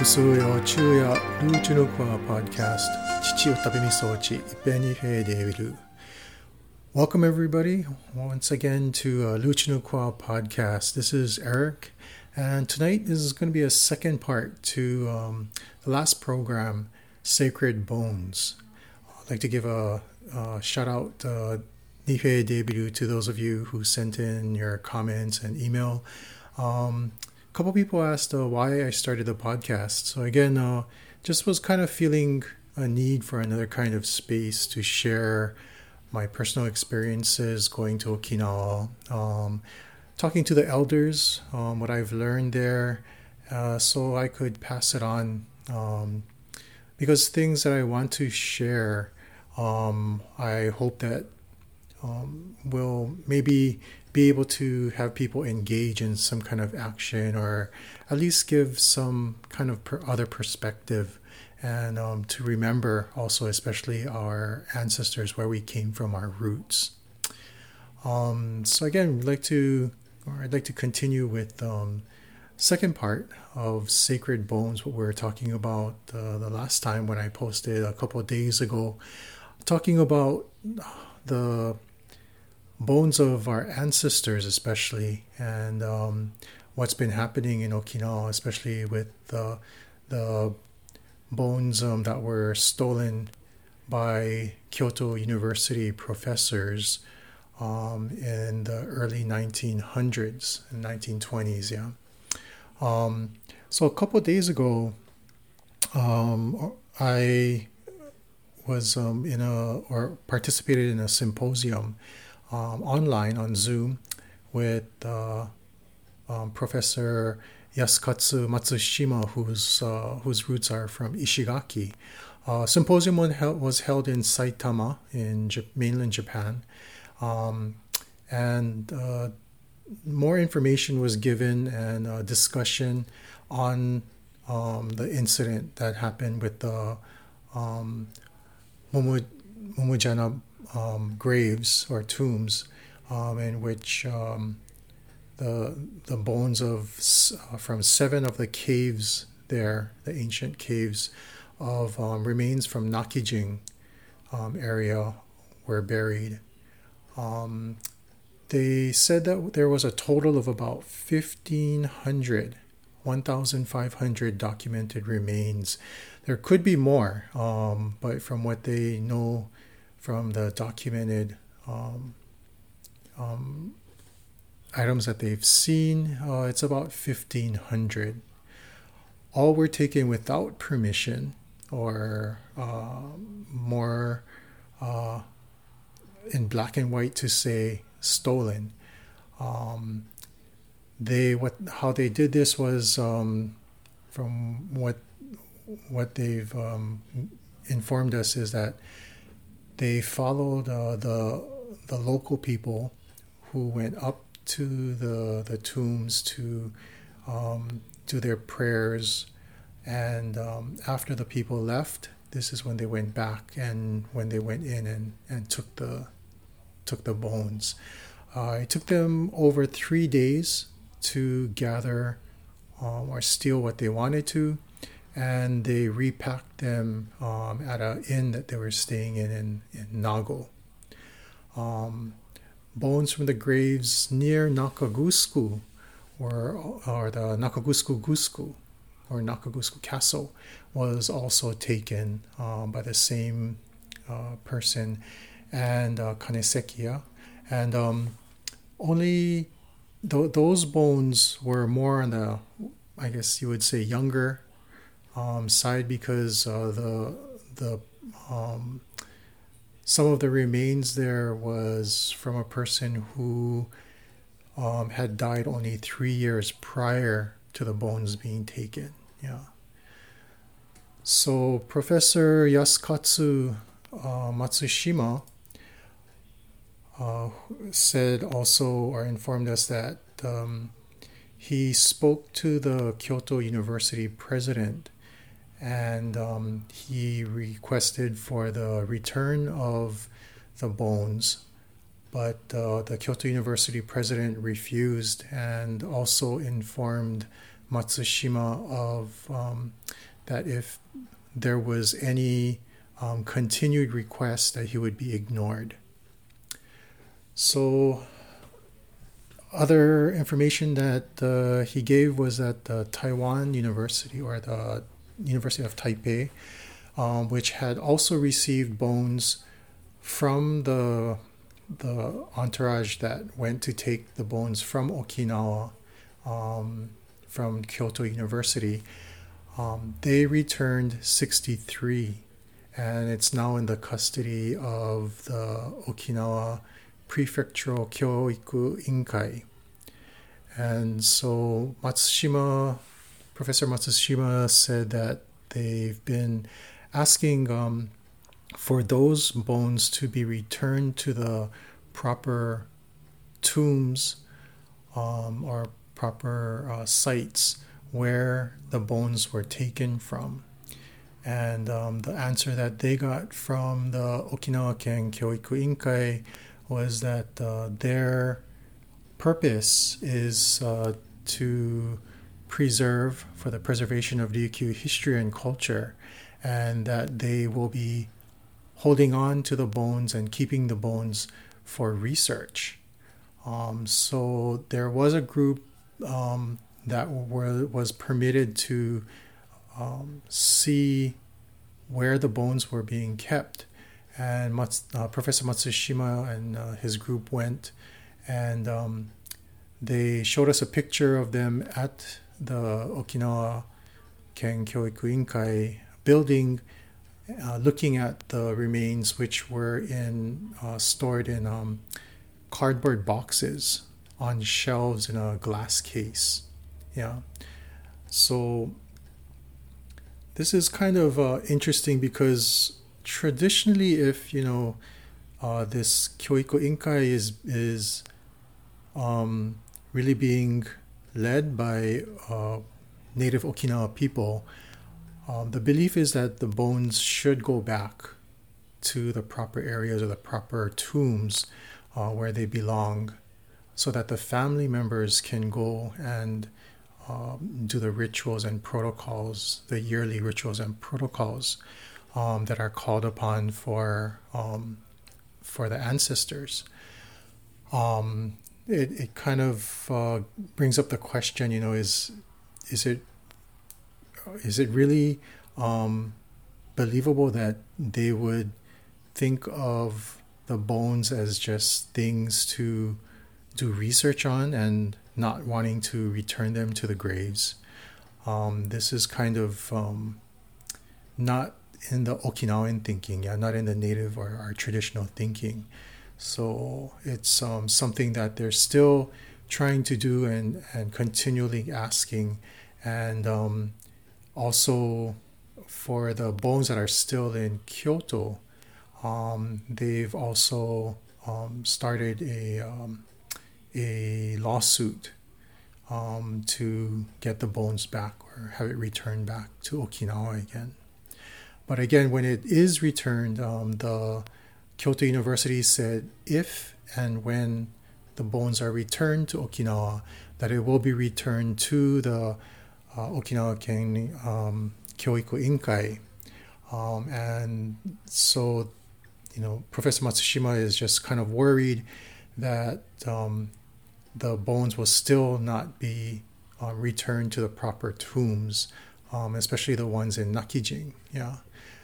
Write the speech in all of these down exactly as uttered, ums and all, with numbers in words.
薄いお昼夜ルーチのコア podcast 父を食べみそうち一遍にへいでいる Welcome everybody once again to uh, Lucha no Kwa podcast. This is Eric, and tonight is going to be a second part to um, the last program, Sacred Bones. I'd like to give a, a shout out uh, Nihei Debiru to those of you who sent in your comments and email. Um, a couple people asked uh, why I started the podcast. So again, uh, just was kind of feeling a need for another kind of space to share my personal experiences going to Okinawa, um, talking to the elders, um, what I've learned there, uh, so I could pass it on. Um, because things that I want to share, um, I hope that um, will maybe be able to have people engage in some kind of action, or at least give some kind of per other perspective. And um, to remember also, especially our ancestors, where we came from, our roots. Um, so again, we'd like to, or I'd like to continue with um, second part of Sacred Bones, what we were talking about uh, the last time when I posted a couple of days ago, talking about the bones of our ancestors, especially, and um, what's been happening in Okinawa, especially with uh, the bones um, that were stolen by Kyoto University professors um, in the early nineteen hundreds and nineteen twenties. Yeah. Um, so a couple of days ago, um, I was um, in a or participated in a symposium um, online on Zoom with uh, um, Professor Yasukatsu Matsushima, whose uh, whose roots are from Ishigaki. Uh, symposium was held in Saitama in J- mainland Japan, um, and uh, more information was given and uh, discussion on um, the incident that happened with the um, Momo, Momojana um, graves or tombs, um, in which um, The, the bones of uh, from seven of the caves there, the ancient caves of um, remains from Nakijing um, area were buried. Um, they said that there was a total of about fifteen hundred, fifteen hundred documented remains. There could be more, um, but from what they know from the documented um, um, items that they've seen, uh, it's about fifteen hundred. All were taken without permission, or uh, more uh, in black and white to say stolen. Um, they what how they did this was um, from what what they've um, informed us is that they followed uh, the the local people who went up to the the tombs to um, do their prayers, and um, after the people left, this is when they went back, and when they went in and, and took the took the bones. Uh, it took them over three days to gather um, or steal what they wanted to, and they repacked them um, at an inn that they were staying in in, in Nago. Um, Bones from the graves near Nakagusku, or, or the Nakagusku Gusku, or Nakagusku Castle, was also taken um, by the same uh, person, and uh, Kanesekiya. And um, only th- those bones were more on the, I guess you would say, younger um, side, because uh, the the um, some of the remains there was from a person who um, had died only three years prior to the bones being taken. Yeah. So Professor Yasukatsu uh, Matsushima uh, said also, or informed us, that um, he spoke to the Kyoto University president, and um, he requested for the return of the bones, but uh, the Kyoto University president refused, and also informed Matsushima of um, that if there was any um, continued request that he would be ignored. So other information that uh, he gave was that the Taiwan University, or the University of Taipei, um, which had also received bones from the the entourage that went to take the bones from Okinawa, um, from Kyoto University, um, they returned sixty-three, and it's now in the custody of the Okinawa Prefectural Kyoiku Inkai. And so Matsushima, Professor Matsushima said that they've been asking um, for those bones to be returned to the proper tombs um, or proper uh, sites where the bones were taken from. And um, the answer that they got from the Okinawa Ken Kyoiku Inkai was that uh, their purpose is uh, to preserve, for the preservation of Ryukyu history and culture, and that they will be holding on to the bones and keeping the bones for research. Um, so there was a group um, that were, was permitted to um, see where the bones were being kept. And Mats, uh, Professor Matsushima and uh, his group went, and um, they showed us a picture of them at the Okinawa Ken Kyoiku Inkai building, uh, looking at the remains, which were in uh, stored in um, cardboard boxes on shelves in a glass case. Yeah. So this is kind of uh, interesting because traditionally, if you know uh, this Kyoiku Inkai is is um, really being led by uh, native Okinawa people, um, the belief is that the bones should go back to the proper areas or the proper tombs uh, where they belong, so that the family members can go and um, do the rituals and protocols, the yearly rituals and protocols um, that are called upon for um, for the ancestors. Um, it it kind of uh, brings up the question, you know, is is it is it really um, believable that they would think of the bones as just things to do research on and not wanting to return them to the graves? Um, this is kind of um, not in the Okinawan thinking, yeah, not in the native or our traditional thinking. So it's um, something that they're still trying to do and, and continually asking. And um, also for the bones that are still in Kyoto, um, they've also um, started a um, a lawsuit um, to get the bones back or have it returned back to Okinawa again. But again, when it is returned, um, the Kyoto University said if and when the bones are returned to Okinawa, that it will be returned to the uh, Okinawa Ken um, Kyoiku Inkai. Um, and so, you know, Professor Matsushima is just kind of worried that um, the bones will still not be uh, returned to the proper tombs, um, especially the ones in Nakijing. Yeah,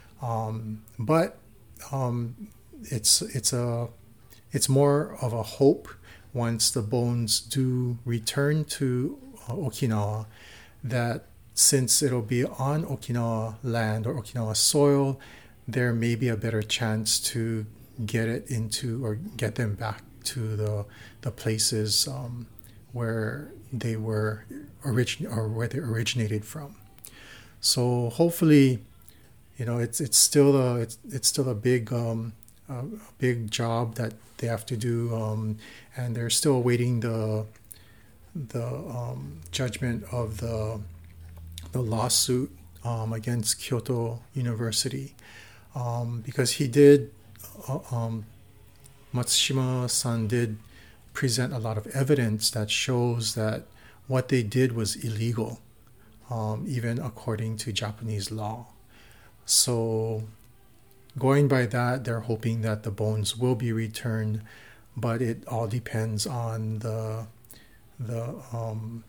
um, but um, it's it's a it's more of a hope once the bones do return to uh, Okinawa, that since it'll be on Okinawa land or Okinawa soil, there may be a better chance to get it into or get them back to the the places um, where they were origin or where they originated from. So hopefully, you know, it's it's still a it's it's still a big um, a big job that they have to do, um, and they're still awaiting the the um, judgment of the the lawsuit um, against Kyoto University, um, because he did. Uh, um, Matsushima-san did present a lot of evidence that shows that what they did was illegal. um, even according to Japanese law. So going by that, they're hoping that the bones will be returned, but it all depends on the the um,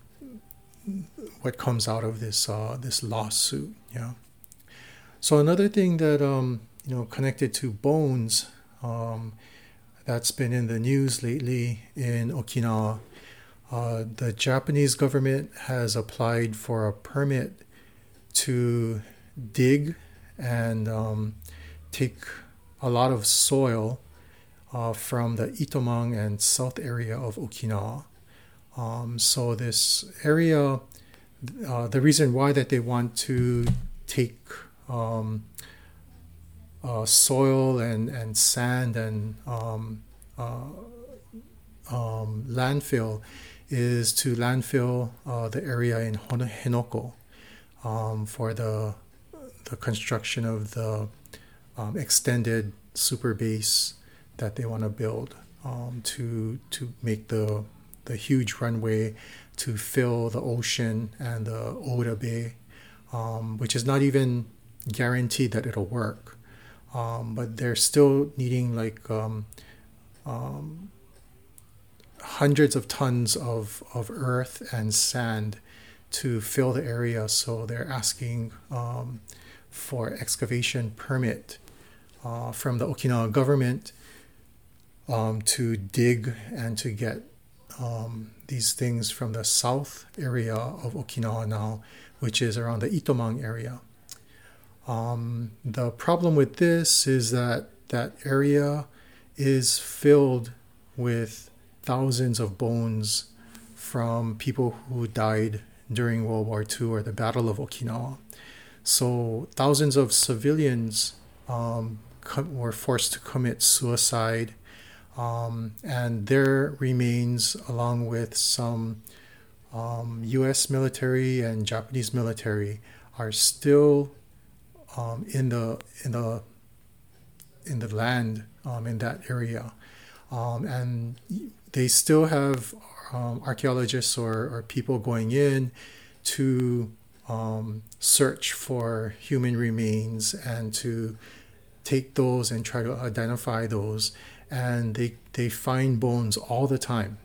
what comes out of this uh, this lawsuit. Yeah. So another thing that um, you know connected to bones um, that's been in the news lately in Okinawa, uh, the Japanese government has applied for a permit to dig and um, take a lot of soil uh, from the Itomang and south area of Okinawa. Um, so this area, uh, the reason why that they want to take um, uh, soil and, and sand and um, uh, um, landfill is to landfill uh, the area in Henoko um, for the the construction of the um, extended super base that they want to build um, to to make the the huge runway to fill the ocean and the Oda Bay, um, which is not even guaranteed that it'll work. Um, but they're still needing like um, um, hundreds of tons of, of earth and sand to fill the area. So they're asking um, for excavation permit uh, from the Okinawa government um, to dig and to get um, these things from the south area of Okinawa now, which is around the Itomang area. Um, the problem with this is that that area is filled with thousands of bones from people who died during World War Two or the Battle of Okinawa. So thousands of civilians um, com- were forced to commit suicide, um, and their remains, along with some um, U S military and Japanese military, are still um, in the in the in the land um, in that area, um, and they still have um, archaeologists or, or people going in to um, search for human remains and to take those and try to identify those, and they they find bones all the time.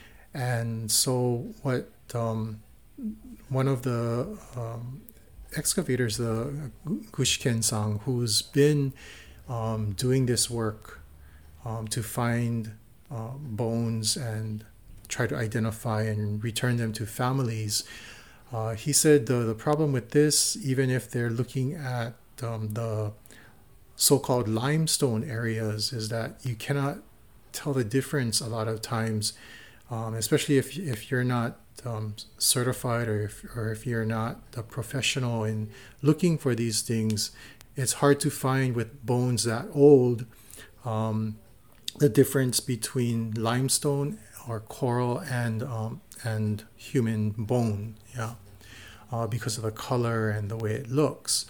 And so what um, one of the um, excavators, the Gushken-san, who's been um, doing this work um, to find uh, bones and try to identify and return them to families, uh, he said the, the problem with this, even if they're looking at um, the so-called limestone areas, is that you cannot tell the difference a lot of times, um, especially if if you're not um, certified or if, or if you're not a professional in looking for these things. It's hard to find with bones that old um, the difference between limestone or coral and um, and human bone, yeah, uh, because of the color and the way it looks.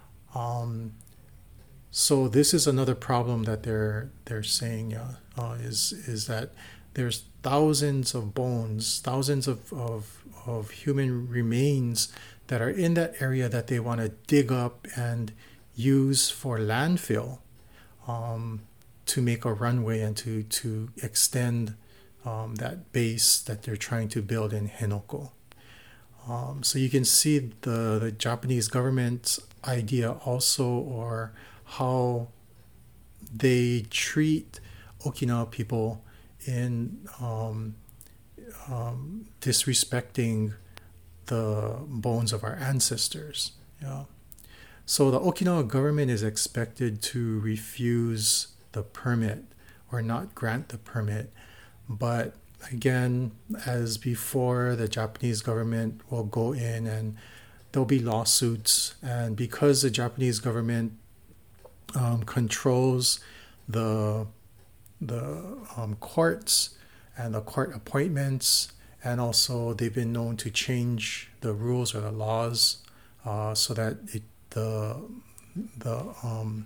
Um, so this is another problem that they're they're saying uh, uh, is is that there's thousands of bones, thousands of, of of human remains that are in that area that they want to dig up and use for landfill um, to make a runway and to to extend um, that base that they're trying to build in Henoko. Um, so you can see the, the Japanese government's idea also, or how they treat Okinawa people in um, um, disrespecting the bones of our ancestors. Yeah. So the Okinawa government is expected to refuse the permit or not grant the permit. But again, as before, the Japanese government will go in and there'll be lawsuits. And because the Japanese government um, controls the the um, courts and the court appointments, and also they've been known to change the rules or the laws uh, so that it, the the um,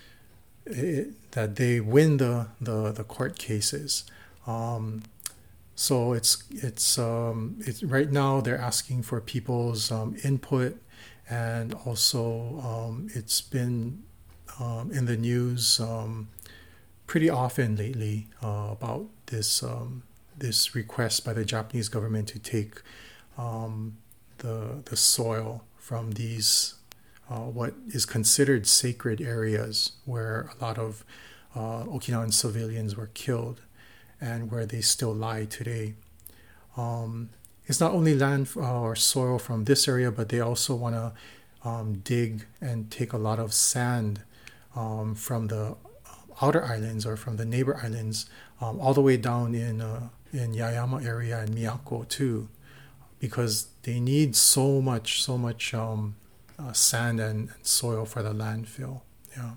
it, that they win the, the, the court cases. Um, So it's it's um, it's right now they're asking for people's um, input, and also um, it's been um, in the news um, pretty often lately uh, about this um, this request by the Japanese government to take um, the the soil from these uh, what is considered sacred areas where a lot of uh, Okinawan civilians were killed and where they still lie today. Um, it's not only land uh, or soil from this area, but they also want to um, dig and take a lot of sand um, from the outer islands or from the neighbor islands, um, all the way down in uh, in Yaeyama area and Miyako too, because they need so much, so much um, uh, sand and, and soil for the landfill. Yeah.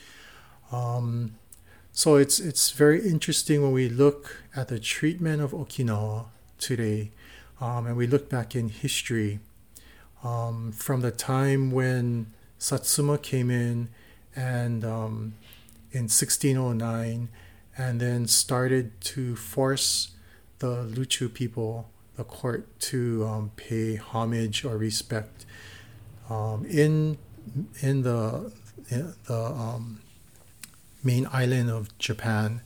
Um, So it's it's very interesting when we look at the treatment of Okinawa today, um, and we look back in history um, from the time when Satsuma came in and um, in sixteen oh nine, and then started to force the Luchu people, the court, to um, pay homage or respect um, in in the in the um, main island of Japan,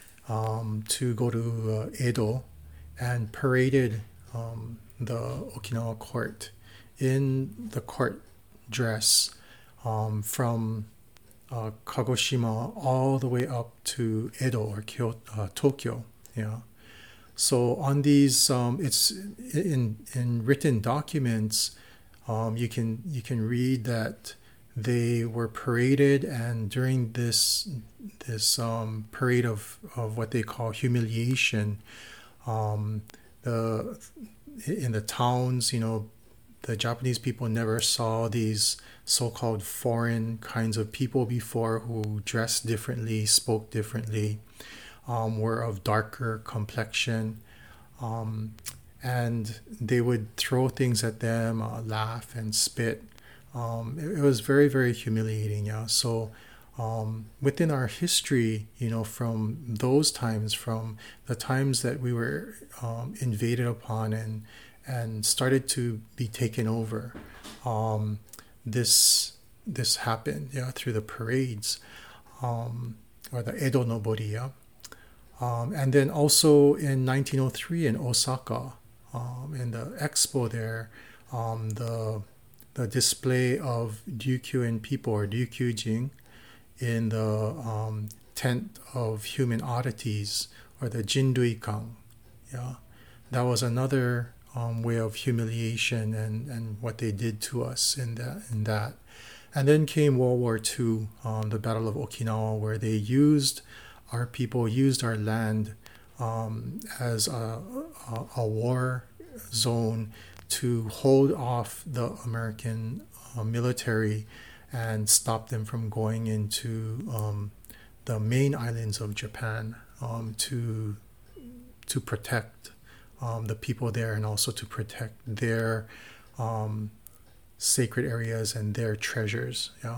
um, to go to uh, Edo and paraded um, the Okinawa court in the court dress um, from uh, Kagoshima all the way up to Edo or Kyoto, uh, Tokyo. Yeah. So on these, um, it's in in written documents. Um, you can you can read that they were paraded, and during this this um, parade of, of what they call humiliation, um, the in the towns, you know, the Japanese people never saw these so-called foreign kinds of people before, who dressed differently, spoke differently, um, were of darker complexion, um, and they would throw things at them, uh, laugh and spit. Um, it, it was very, very humiliating. Yeah. So um, within our history, you know, from those times, from the times that we were um, invaded upon and and started to be taken over, um, this this happened. Yeah, through the parades, um, or the Edo Nobori. Yeah. Um, and then also in nineteen oh three in Osaka, um, in the expo there, um, the the display of Ryukyuin people or Ryukyujin in the um, tent of human oddities, or the Jinruikan. Yeah, that was another um, way of humiliation and, and what they did to us in that in that. And then came World War Two, um, the Battle of Okinawa, where they used our people, used our land um, as a, a, a war zone to hold off the American uh, military and stop them from going into um, the main islands of Japan, um, to to protect um, the people there, and also to protect their um, sacred areas and their treasures. Yeah.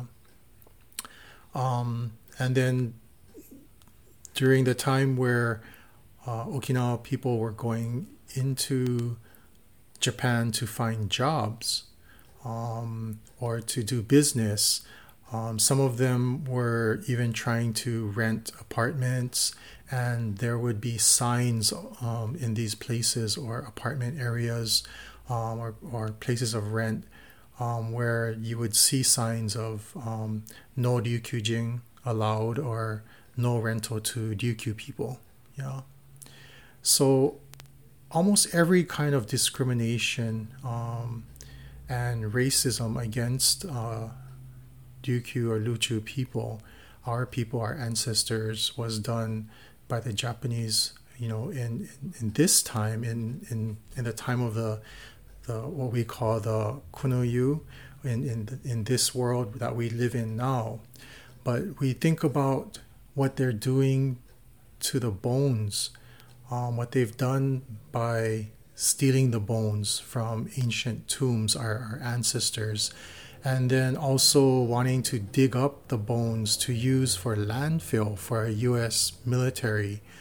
Um, and then during the time where uh, Okinawa people were going into Japan to find jobs um, or to do business, um, some of them were even trying to rent apartments, and there would be signs um, in these places or apartment areas, um, or, or places of rent, um, where you would see signs of um, no Ryukyujin allowed, or no rental to Ryukyu people. Yeah. So almost every kind of discrimination um, and racism against uh, Ryukyu or Luchu people, our people, our ancestors, was done by the Japanese, you know, in, in, in this time, in, in, in the time of the, the what we call the Kunoyu, in, in, the, in this world that we live in now. But we think about what they're doing to the bones, um, what they've done by stealing the bones from ancient tombs, our, our ancestors, and then also wanting to dig up the bones to use for landfill for our U S military.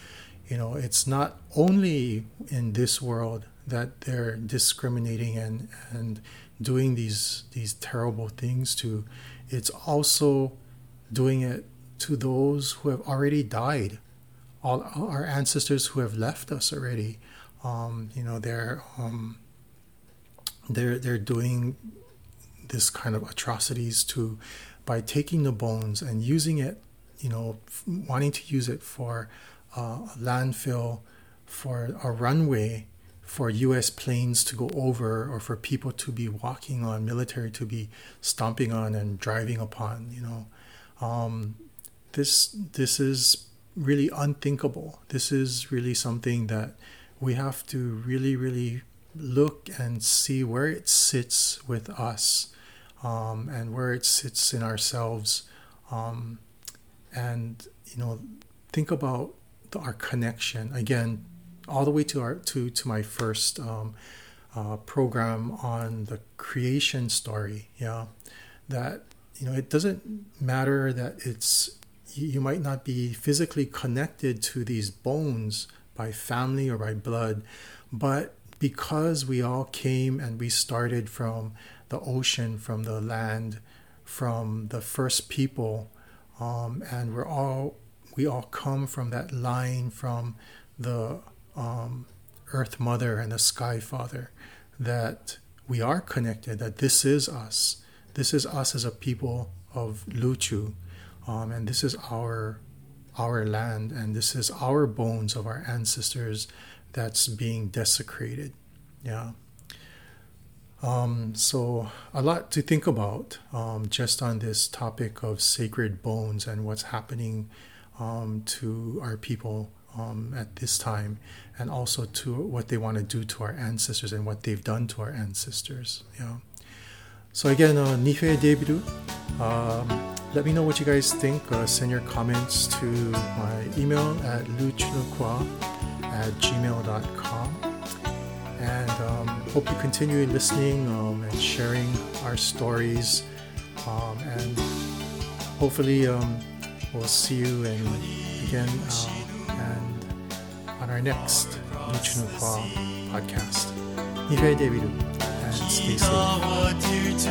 you know, it's not only in this world that they're discriminating and, and doing these these terrible things to. It's also doing it to those who have already died, all our ancestors who have left us already. Um, you know, they're um, they're they're doing this kind of atrocities to by taking the bones and using it, you know, wanting to use it for uh, a landfill, for a runway, for U S planes to go over, or for people to be walking on, military to be stomping on and driving upon. You know, um, this this is really unthinkable. This is really something that we have to really, really look and see where it sits with us, um, and where it sits in ourselves, um, and you know, think about the, our connection again, all the way to our to to my first um, uh, program on the creation story. Yeah, that you know, it doesn't matter that it's you might not be physically connected to these bones by family or by blood, but because we all came and we started from the ocean, from the land, from the first people, um, and we're all we all come from that line from the um, Earth Mother and the Sky Father, that we are connected, that this is us. This is us as a people of Luchu, um, and this is our our land, and this is our bones of our ancestors that's being desecrated. Yeah. Um, so a lot to think about, um, just on this topic of sacred bones and what's happening um, to our people um, at this time, and also to what they want to do to our ancestors and what they've done to our ancestors. Yeah. So again, uh, Nife Debiru. Um, let me know what you guys think. Uh, send your comments to my email at luchnukwa at gmail dot com. And um, hope you continue listening um, and sharing our stories. Um, and hopefully um, we'll see you in, again uh, and on our next Luchnukwa podcast. Nife Debiru, and stay safe.